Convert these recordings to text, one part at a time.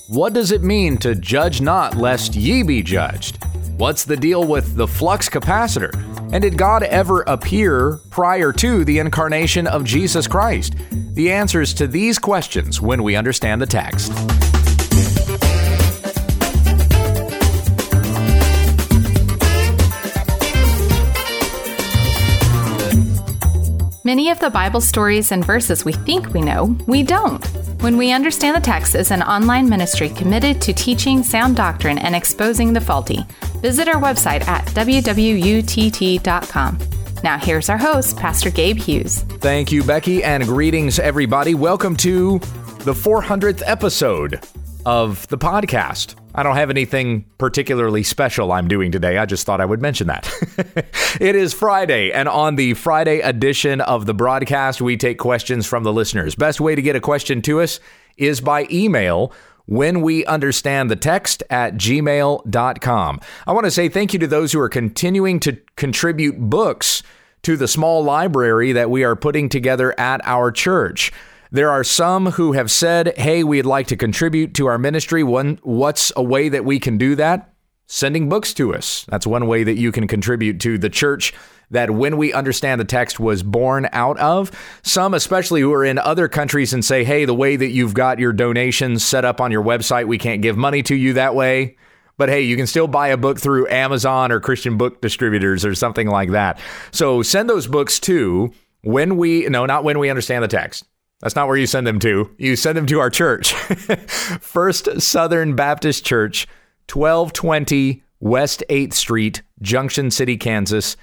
What does it mean to judge not lest ye be judged? What's the deal with the flux capacitor? And did God ever appear prior to the incarnation of Jesus Christ? The answers to these questions when we understand the text. Many of the Bible stories and verses we think we know, we don't. When We Understand the Text is an online ministry committed to teaching sound doctrine and exposing the faulty. Visit our website at wwutt.com. Now here's our host, Pastor Gabe Hughes. Thank you, Becky, and greetings, everybody. Welcome to the 400th episode of the podcast. I don't have anything particularly special I'm doing today. I just thought I would mention that. It is Friday, and on the Friday edition of the broadcast, we take questions from the listeners. Best way to get a question to us is by email when we understand the text at gmail.com. I want to say thank you to those who are continuing to contribute books to the small library that we are putting together at our church. There are some who have said, hey, we'd like to contribute to our ministry. What's a way that we can do that? Sending books to us. That's one way that you can contribute to the church that When We Understand the Text was born out of. Some, especially who are in other countries and say, hey, the way that you've got your donations set up on your website, we can't give money to you that way. But hey, you can still buy a book through Amazon or Christian book distributors or something like that. So send those books to not When We Understand the Text. That's not where you send them to. You send them to our church. First Southern Baptist Church, 1220 West 8th Street, Junction City, Kansas,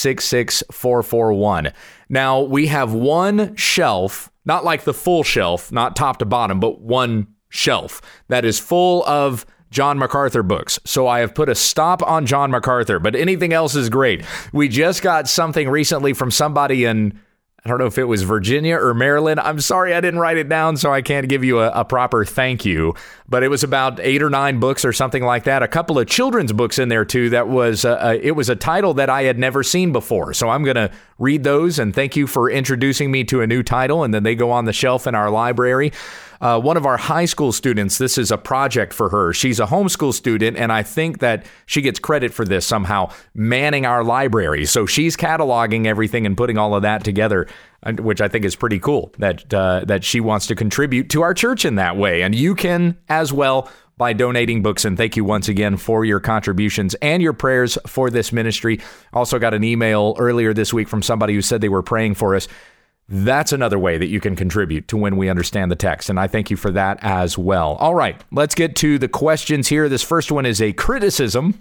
66441. Now, we have one shelf, not like the full shelf, not top to bottom, but one shelf that is full of John MacArthur books. So I have put a stop on John MacArthur, but anything else is great. We just got something recently from somebody in, I don't know if it was Virginia or Maryland. I'm sorry I didn't write it down, so I can't give you a proper thank you. But it was about 8 or 9 books or something like that. A couple of children's books in there, too. That was it was a title that I had never seen before. So I'm going to read those, and thank you for introducing me to a new title. And then they go on the shelf in our library. One of our high school students, this is a project for her. She's a homeschool student, and I think that she gets credit for this somehow, manning our library. So she's cataloging everything and putting all of that together, which I think is pretty cool that she wants to contribute to our church in that way. And you can as well by donating books. And thank you once again for your contributions and your prayers for this ministry. Also got an email earlier this week from somebody who said they were praying for us. That's another way that you can contribute to When We Understand the Text, and I thank you for that as well. All right, let's get to the questions here. This first one is a criticism.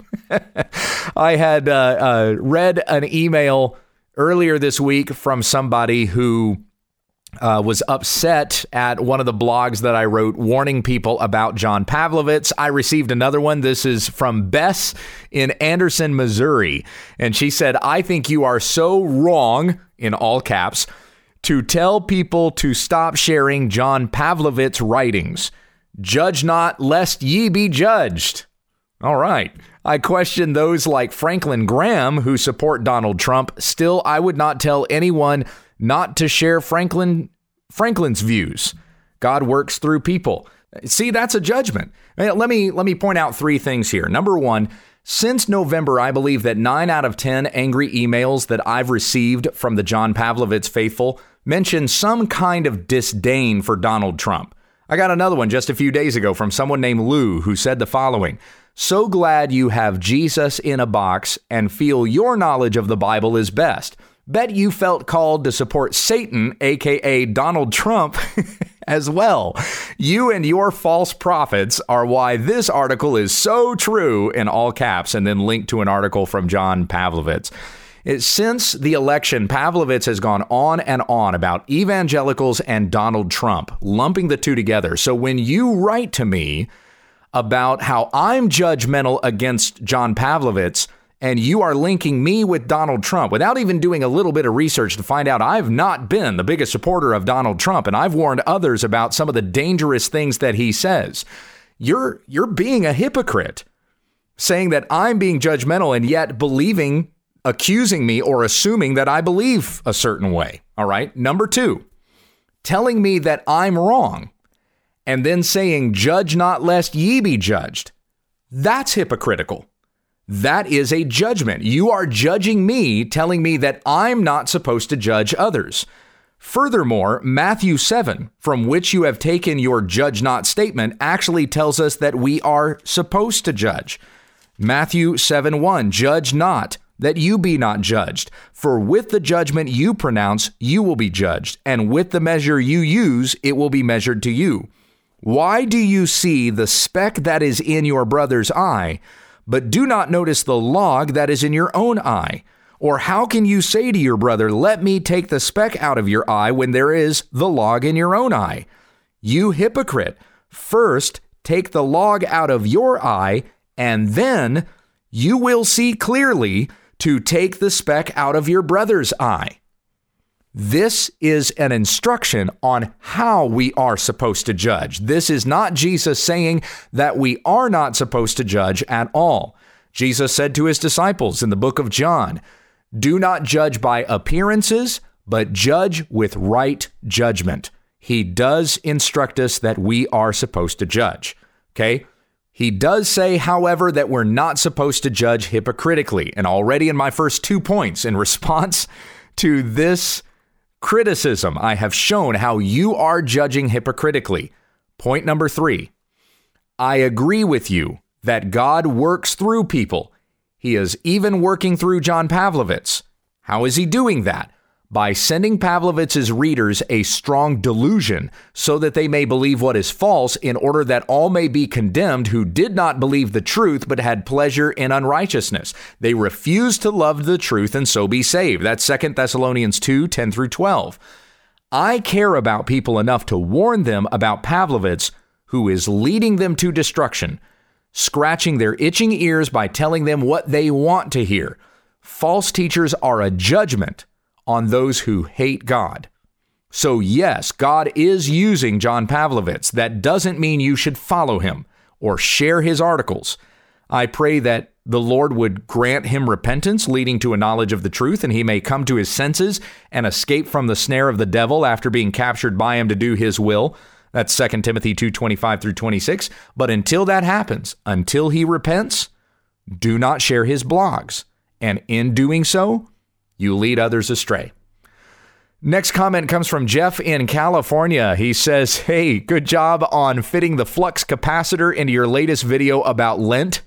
I had read an email earlier this week from somebody who was upset at one of the blogs that I wrote warning people about John Pavlovitz. I received another one. This is from Bess in Anderson, Missouri, and she said, I think you are so wrong, in all caps, to tell people to stop sharing John Pavlovitz writings. Judge not, lest ye be judged. All right. I question those like Franklin Graham who support Donald Trump. Still, I would not tell anyone not to share Franklin's views. God works through people. See, that's a judgment. Let me point out 3 things here. Number 1, since November, I believe that 9 out of 10 angry emails that I've received from the John Pavlovitz faithful mention some kind of disdain for Donald Trump. I got another one just a few days ago from someone named Lou who said the following: so glad you have Jesus in a box and feel your knowledge of the Bible is best. Bet you felt called to support Satan, aka Donald Trump, as well. You and your false prophets are why this article is so true, in all caps, and then linked to an article from John Pavlovitz. Since the election, Pavlovitz has gone on and on about evangelicals and Donald Trump, lumping the two together. So when you write to me about how I'm judgmental against John Pavlovitz, and you are linking me with Donald Trump without even doing a little bit of research to find out I've not been the biggest supporter of Donald Trump, and I've warned others about some of the dangerous things that he says, you're being a hypocrite, saying that I'm being judgmental and yet accusing me or assuming that I believe a certain way. All right. Number 2, telling me that I'm wrong and then saying, judge not lest ye be judged. That's hypocritical. That is a judgment. You are judging me, telling me that I'm not supposed to judge others. Furthermore, Matthew 7, from which you have taken your judge not statement, actually tells us that we are supposed to judge. Matthew 7:1, judge not, that you be not judged. For with the judgment you pronounce, you will be judged, and with the measure you use, it will be measured to you. Why do you see the speck that is in your brother's eye, but do not notice the log that is in your own eye? Or how can you say to your brother, let me take the speck out of your eye when there is the log in your own eye? You hypocrite, first take the log out of your eye, and then you will see clearly to take the speck out of your brother's eye. This is an instruction on how we are supposed to judge. This is not Jesus saying that we are not supposed to judge at all. Jesus said to his disciples in the book of John, do not judge by appearances, but judge with right judgment. He does instruct us that we are supposed to judge. Okay? He does say, however, that we're not supposed to judge hypocritically. And already in my first 2 points, in response to this criticism, I have shown how you are judging hypocritically. Point number 3, I agree with you that God works through people. He is even working through John Pavlovitz. How is he doing that? By sending Pavlovitz's readers a strong delusion so that they may believe what is false, in order that all may be condemned who did not believe the truth but had pleasure in unrighteousness. They refused to love the truth and so be saved. That's 2 Thessalonians 2:10 through 12. I care about people enough to warn them about Pavlovitz, who is leading them to destruction, scratching their itching ears by telling them what they want to hear. False teachers are a judgment on those who hate God. So yes, God is using John Pavlovitz. That doesn't mean you should follow him or share his articles. I pray that the Lord would grant him repentance, leading to a knowledge of the truth, and he may come to his senses and escape from the snare of the devil after being captured by him to do his will. That's 2 Timothy 2:25 through 26. But until that happens, until he repents, do not share his blogs. And in doing so, you lead others astray. Next comment comes from Jeff in California. He says, hey, good job on fitting the flux capacitor into your latest video about Lent.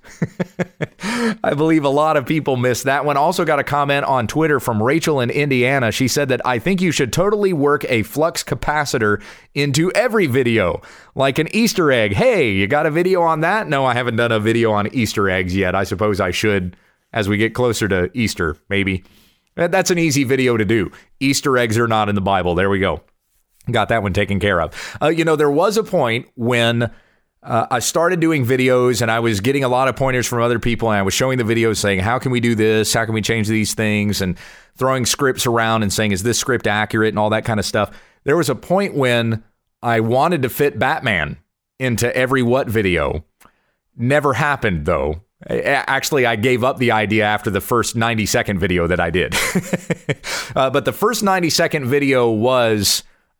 I believe a lot of people missed that one. Also got a comment on Twitter from Rachel in Indiana. She said that I think you should totally work a flux capacitor into every video, like an Easter egg. Hey, you got a video on that? No, I haven't done a video on Easter eggs yet. I suppose I should as we get closer to Easter, maybe. That's an easy video to do. Easter eggs are not in the Bible. There we go. Got that one taken care of. There was a point when I started doing videos and I was getting a lot of pointers from other people, and I was showing the videos saying, how can we do this? How can we change these things? And throwing scripts around and saying, is this script accurate? And all that kind of stuff. There was a point when I wanted to fit Batman into every what video. Never happened, though. Actually, I gave up the idea after the first 90-second video that I did. But the first 90-second video was,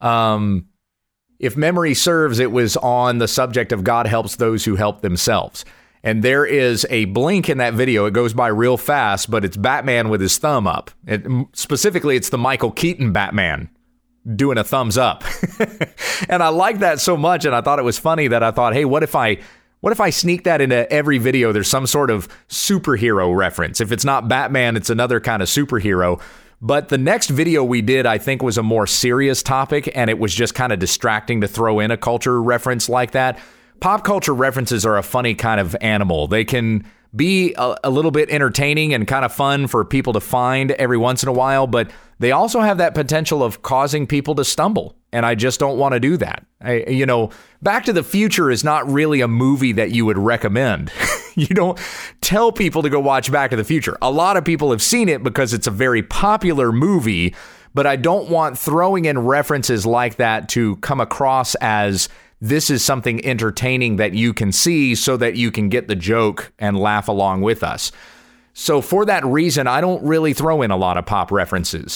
if memory serves, it was on the subject of God helps those who help themselves. And there is a blink in that video. It goes by real fast, but it's Batman with his thumb up. Specifically, it's the Michael Keaton Batman doing a thumbs up. And I liked that so much, and I thought it was funny that I thought, hey, what if I sneak that into every video? There's some sort of superhero reference. If it's not Batman, it's another kind of superhero. But the next video we did, I think, was a more serious topic, and it was just kind of distracting to throw in a culture reference like that. Pop culture references are a funny kind of animal. They can be a little bit entertaining and kind of fun for people to find every once in a while, but they also have that potential of causing people to stumble. And I just don't want to do that. Back to the Future is not really a movie that you would recommend. You don't tell people to go watch Back to the Future. A lot of people have seen it because it's a very popular movie, but I don't want throwing in references like that to come across as this is something entertaining that you can see so that you can get the joke and laugh along with us. So for that reason, I don't really throw in a lot of pop references.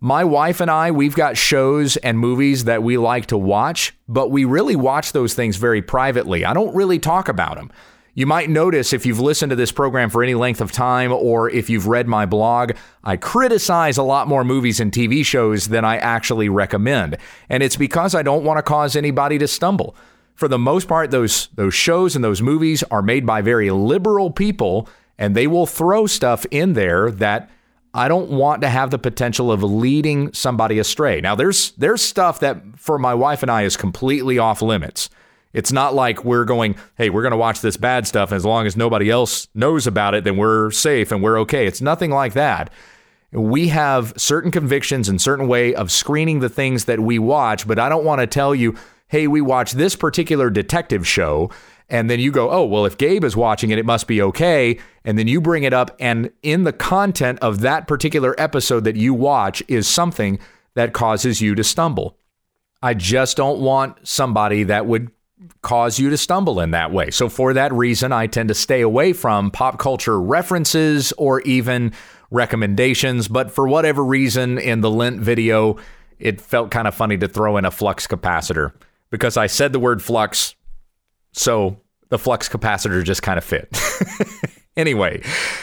My wife and I, we've got shows and movies that we like to watch, but we really watch those things very privately. I don't really talk about them. You might notice if you've listened to this program for any length of time, or if you've read my blog, I criticize a lot more movies and TV shows than I actually recommend. And it's because I don't want to cause anybody to stumble. For the most part, those shows and those movies are made by very liberal people, and they will throw stuff in there that I don't want to have the potential of leading somebody astray. Now, there's stuff that for my wife and I is completely off limits. It's not like we're going, hey, we're going to watch this bad stuff, and as long as nobody else knows about it, then we're safe and we're okay. It's nothing like that. We have certain convictions and certain way of screening the things that we watch, but I don't want to tell you, hey, we watch this particular detective show, and then you go, oh, well, if Gabe is watching it, it must be okay. And then you bring it up, and in the content of that particular episode that you watch is something that causes you to stumble. I just don't want somebody that would cause you to stumble in that way. So for that reason, I tend to stay away from pop culture references or even recommendations. But for whatever reason, in the Lent video, it felt kind of funny to throw in a flux capacitor because I said the word flux. So the flux capacitor just kind of fit. Anyway,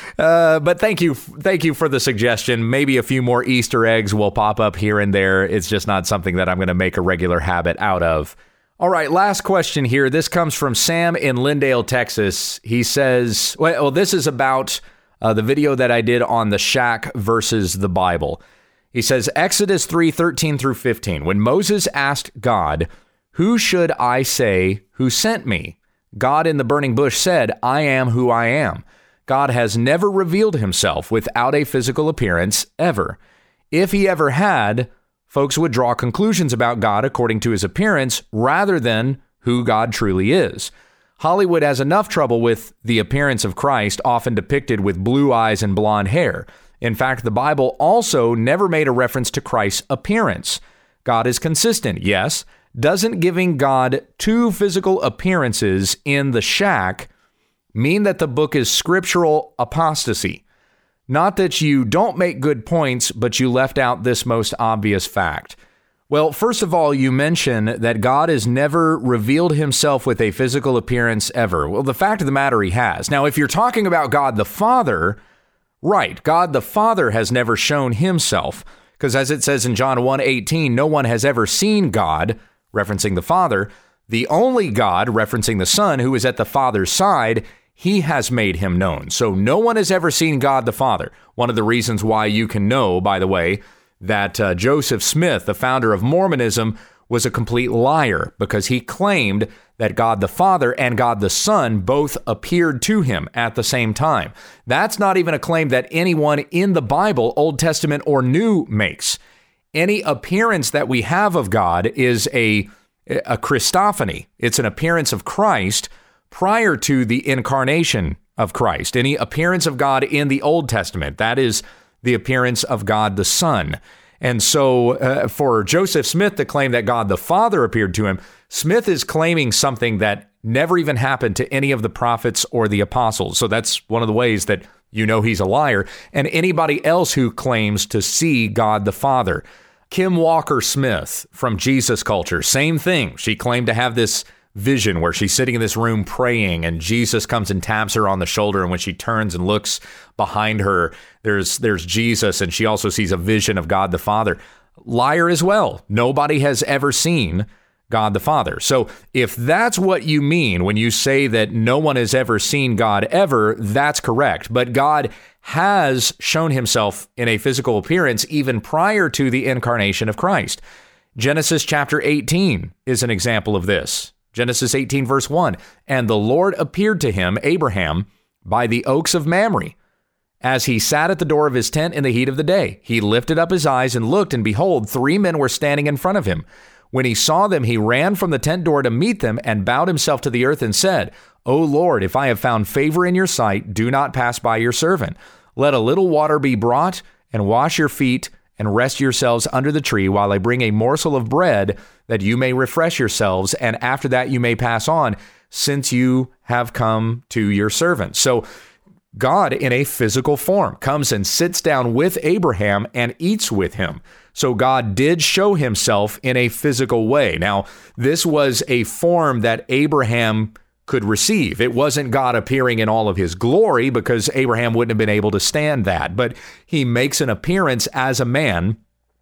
but thank you for the suggestion. Maybe a few more Easter eggs will pop up here and there. It's just not something that I'm going to make a regular habit out of. All right, last question here. This comes from Sam in Lindale, Texas. He says, well, this is about the video that I did on the shack versus the Bible. He says, Exodus 3:13 through 15. When Moses asked God, "Who should I say who sent me?" God in the burning bush said, "I am who I am." God has never revealed himself without a physical appearance, ever. If he ever had, folks would draw conclusions about God according to his appearance rather than who God truly is. Hollywood has enough trouble with the appearance of Christ, often depicted with blue eyes and blonde hair. In fact, the Bible also never made a reference to Christ's appearance. God is consistent, yes. Doesn't giving God two physical appearances in the shack mean that the book is scriptural apostasy? Not that you don't make good points, but you left out this most obvious fact. Well, first of all, you mention that God has never revealed himself with a physical appearance ever. Well, the fact of the matter, he has. Now, if you're talking about God the Father, right, God the Father has never shown himself, because as it says in John 1:18, no one has ever seen God, referencing the Father. The only God, referencing the Son, who is at the Father's side, he has made him known. So no one has ever seen God the Father. One of the reasons why you can know, by the way, that Joseph Smith, the founder of Mormonism, was a complete liar because he claimed that God the Father and God the Son both appeared to him at the same time. That's not even a claim that anyone in the Bible, Old Testament or New, makes. Any appearance that we have of God is a Christophany. It's an appearance of Christ prior to the incarnation of Christ. Any appearance of God in the Old Testament, that is the appearance of God the Son. And so for Joseph Smith to claim that God the Father appeared to him, Smith is claiming something that never even happened to any of the prophets or the apostles. So that's one of the ways that you know he's a liar. And anybody else who claims to see God the Father. Kim Walker Smith from Jesus Culture, same thing. She claimed to have this vision where she's sitting in this room praying and Jesus comes and taps her on the shoulder. And when she turns and looks behind her, there's Jesus. And she also sees a vision of God the Father. Liar as well. Nobody has ever seen God the Father. So if that's what you mean when you say that no one has ever seen God ever, that's correct. But God has shown himself in a physical appearance even prior to the incarnation of Christ. Genesis chapter 18 is an example of this. Genesis 18 verse 1, and the Lord appeared to him, Abraham, by the oaks of Mamre, as he sat at the door of his tent in the heat of the day. He lifted up his eyes and looked, and behold, 3 men were standing in front of him. When he saw them, he ran from the tent door to meet them and bowed himself to the earth and said, O Lord, if I have found favor in your sight, do not pass by your servant. Let a little water be brought, and wash your feet, and rest yourselves under the tree while I bring a morsel of bread, that you may refresh yourselves, and after that you may pass on, since you have come to your servant. So God, in a physical form, comes and sits down with Abraham and eats with him. So God did show himself in a physical way. Now, this was a form that Abraham could receive. It wasn't God appearing in all of his glory, because Abraham wouldn't have been able to stand that. But he makes an appearance as a man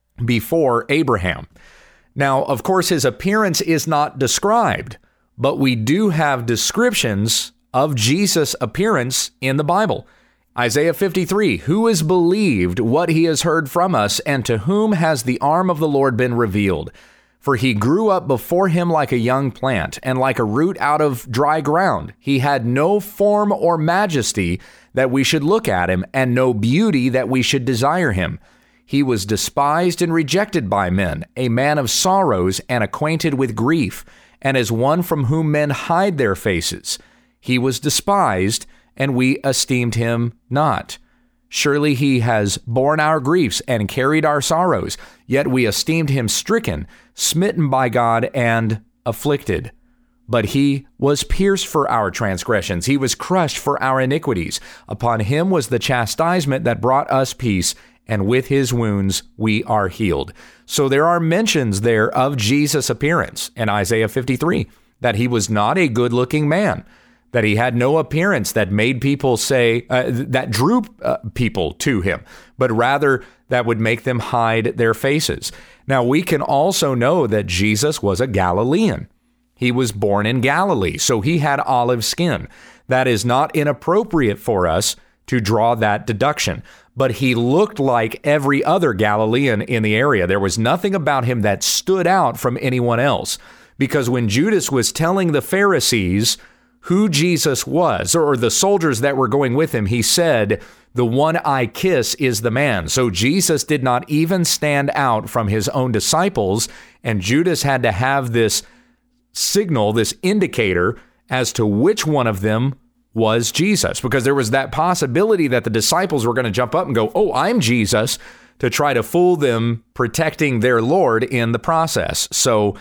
before Abraham. Now, of course, his appearance is not described, but we do have descriptions of Jesus' appearance in the Bible. Isaiah 53, who has believed what he has heard from us, and to whom has the arm of the Lord been revealed? For he grew up before him like a young plant, and like a root out of dry ground. He had no form or majesty that we should look at him, and no beauty that we should desire him. He was despised and rejected by men, a man of sorrows and acquainted with grief, and as one from whom men hide their faces. He was despised, and we esteemed him not. Surely he has borne our griefs and carried our sorrows, yet we esteemed him stricken, smitten by God, and afflicted. But he was pierced for our transgressions. He was crushed for our iniquities. Upon him was the chastisement that brought us peace, and with his wounds we are healed. So there are mentions there of Jesus' appearance in Isaiah 53, that he was not a good-looking man, that he had no appearance that made people say, that drew people to him, but rather that would make them hide their faces. Now, we can also know that Jesus was a Galilean. He was born in Galilee, so he had olive skin. That is not inappropriate for us to draw that deduction. But he looked like every other Galilean in the area. There was nothing about him that stood out from anyone else. Because when Judas was telling the Pharisees who Jesus was, or the soldiers that were going with him, he said, "The one I kiss is the man." So Jesus did not even stand out from his own disciples, and Judas had to have this signal, this indicator, as to which one of them was Jesus, because there was that possibility that the disciples were going to jump up and go, "Oh, I'm Jesus," to try to fool them, protecting their Lord in the process. So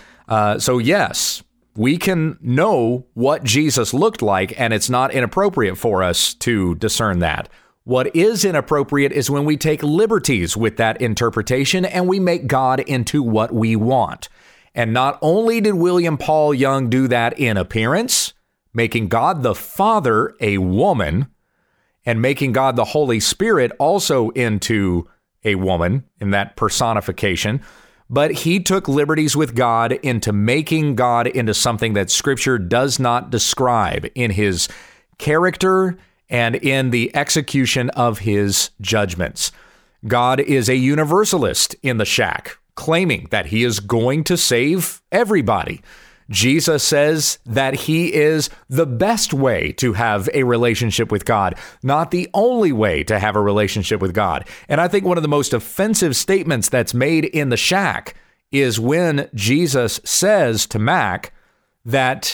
yes, we can know what Jesus looked like, and it's not inappropriate for us to discern that. What is inappropriate is when we take liberties with that interpretation and we make God into what we want. And not only did William Paul Young do that in appearance, making God the Father a woman, and making God the Holy Spirit also into a woman in that personification, but he took liberties with God into making God into something that Scripture does not describe in his character and in the execution of his judgments. God is a universalist in the shack, claiming that he is going to save everybody. Jesus says that he is the best way to have a relationship with God, not the only way to have a relationship with God. And I think one of the most offensive statements that's made in the shack is when Jesus says to Mac that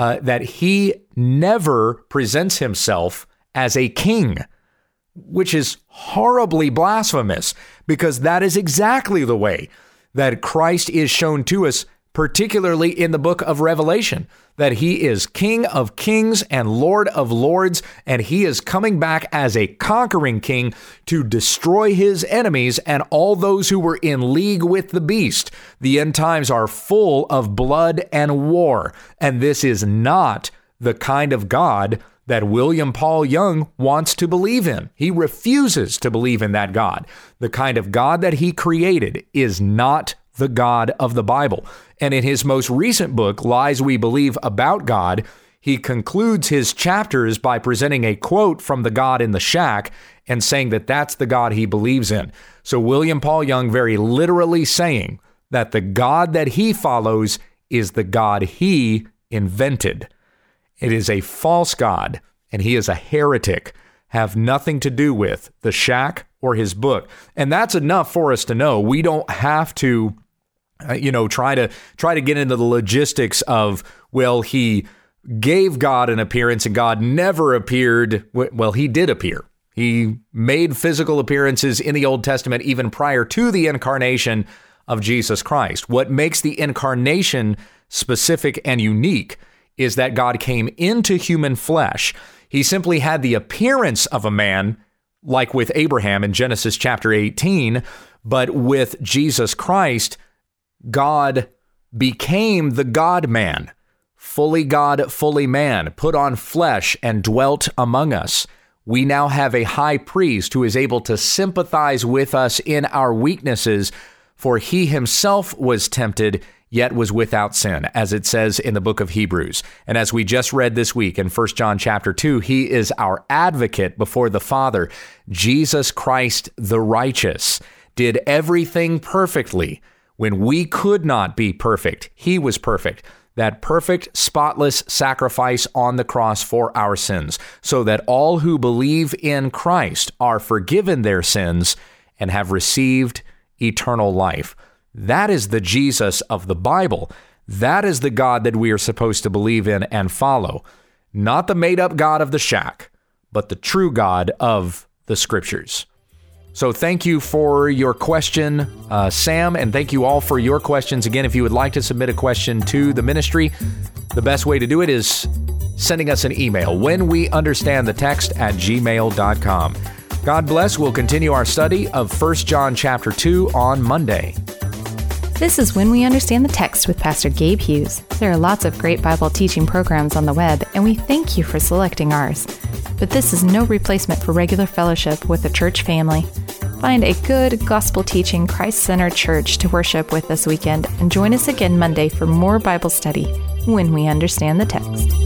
he never presents himself as a king, which is horribly blasphemous, because that is exactly the way that Christ is shown to us, particularly in the book of Revelation, that he is King of kings and Lord of lords, and he is coming back as a conquering king to destroy his enemies and all those who were in league with the beast. The end times are full of blood and war, and this is not the kind of God that William Paul Young wants to believe in. He refuses to believe in that God. The kind of God that he created is not the God of the Bible. And in his most recent book, Lies We Believe About God, he concludes his chapters by presenting a quote from the God in the shack and saying that that's the God he believes in. So William Paul Young very literally saying that the God that he follows is the God he invented. It is a false God, and he is a heretic, have nothing to do with the shack or his book. And that's enough for us to know. We don't have to try to get into the logistics of, well, he gave God an appearance and God never appeared. Well, he did appear. He made physical appearances in the Old Testament even prior to the incarnation of Jesus Christ. What makes the incarnation specific and unique is that God came into human flesh. He simply had the appearance of a man, like with Abraham in Genesis chapter 18, But with Jesus Christ, God became the God-man, fully God, fully man, put on flesh and dwelt among us. We now have a high priest who is able to sympathize with us in our weaknesses, for he himself was tempted, yet was without sin, as it says in the book of Hebrews. And as we just read this week in 1 John chapter 2, he is our advocate before the Father. Jesus Christ, the righteous, did everything perfectly. When we could not be perfect, he was perfect. That perfect, spotless sacrifice on the cross for our sins, so that all who believe in Christ are forgiven their sins and have received eternal life. That is the Jesus of the Bible. That is the God that we are supposed to believe in and follow. Not the made-up God of the shack, but the true God of the Scriptures. So thank you for your question, Sam, and thank you all for your questions. Again, if you would like to submit a question to the ministry, the best way to do it is sending us an email, whenweunderstandthetext@gmail.com. God bless. We'll continue our study of 1 John chapter 2 on Monday. This is When We Understand the Text with Pastor Gabe Hughes. There are lots of great Bible teaching programs on the web, and we thank you for selecting ours. But this is no replacement for regular fellowship with the church family. Find a good, gospel-teaching, Christ-centered church to worship with this weekend, and join us again Monday for more Bible study when we understand the text.